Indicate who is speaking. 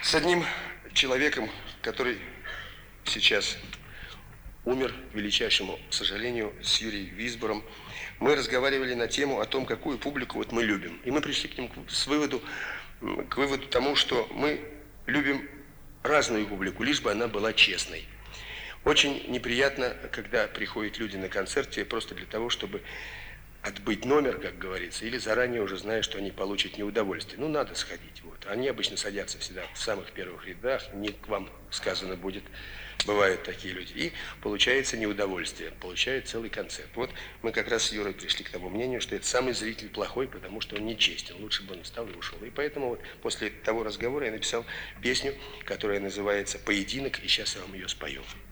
Speaker 1: с одним человеком, который сейчас умер, к величайшему сожалению, с Юрием Висбором. Мы разговаривали на тему о том, какую публику вот мы любим. И мы пришли к ним к выводу тому, что мы любим разную публику, лишь бы она была честной. Очень неприятно, когда приходят люди на концерте просто для того, чтобы отбыть номер, как говорится, или заранее уже зная, что они получат неудовольствие. Ну, надо сходить. Вот. Они обычно садятся всегда в самых первых рядах, не к вам сказано будет, бывают такие люди. И получается неудовольствие, получает целый концерт. Вот мы как раз с Юрой пришли к тому мнению, что это самый зритель плохой, потому что он нечестен. Лучше бы он встал и ушел. И поэтому вот после того разговора я написал песню, которая называется «Поединок», и сейчас я вам ее спою.